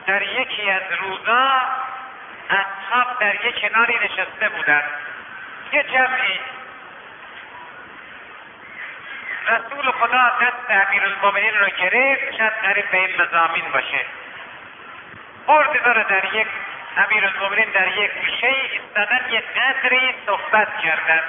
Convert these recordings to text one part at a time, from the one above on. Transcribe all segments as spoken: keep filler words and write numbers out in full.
در یکی از روزا اصحاب در یک کناری نشسته بودند، یه جمعی. رسول خدا دست امیرالمومنین رو گرفت، شاید قریب به این مضامین باشه، برد داره در یک امیرالمومنین در یک گوشه ایستادن، یک قدری صحبت کردن.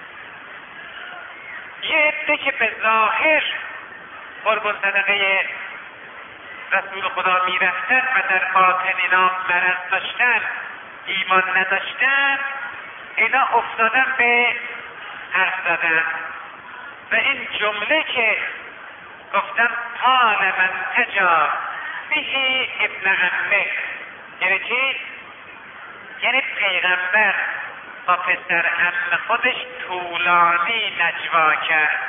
یه عده که به ظاهر قربون صدقه رسول خدا میرفتن و در باطن اینا مرض داشتن، ایمان نداشتن، اینا افتادن به حرف زدن و این جمله که گفتن قال من تجا بهی ابن عمه، یعنی چی؟ یعنی پیغمبر با پسر عم خودش طولانی نجوا کرد.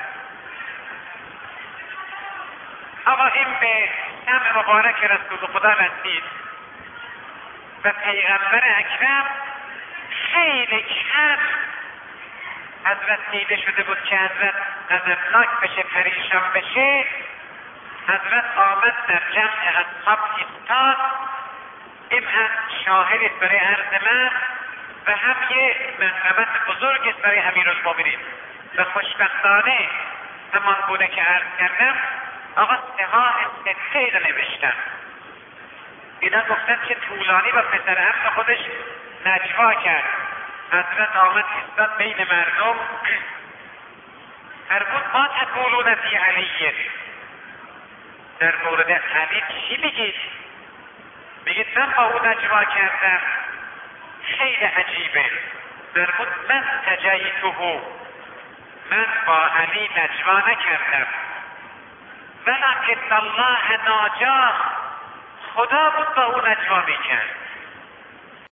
اما این به سمع مبارک رسول خدا رسید و پیغمبر اکرم خیلی کم حضرت دیده شده بود که حضرت غضبناک بشه، پریشان بشه. حضرت آمد در جمع اصحاب ایستاد. این هم شاهدی برای عرض من و هم یه منقبت بزرگی برای امیرالمومنین و خوشبختانه همان بوده که عرض کردم آقا سهاه سته رو نوشتن. اینا گفتن که طولانی و پسر عم خودش نجوا کرد. حضرت آمد ایستاد بین مردم، فرمود ما تقولون فی علیه، در مورد علی چی میگید؟ میگید من با او نجوا کردم، خیلی عجیبه. فرمود من تجیته، من با علی نجوا نکردم، ولکن الله ناجاه، خدا بود با او نجوا میکرد.